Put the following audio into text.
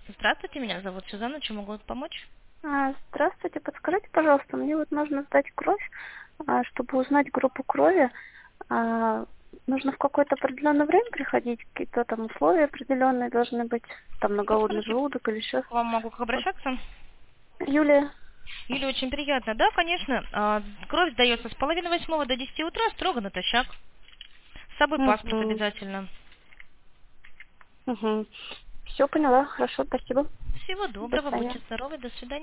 Здравствуйте, меня зовут Сюзанна, чем могу помочь? Здравствуйте, подскажите, пожалуйста, мне вот нужно сдать кровь, чтобы узнать группу крови. А, Нужно в какое-то определенное время приходить, какие-то там условия определенные должны быть, там многоводный Подскажите, желудок или еще. к вам могу как Вот. обращаться? Юлия. Юлия, очень приятно. Да, конечно. Кровь сдается с половины 8 до 10 утра, строго натощак. С собой паспорт Угу. обязательно. Угу. Все поняла, хорошо, спасибо. Всего До доброго, свидания. будьте здоровы, до свидания.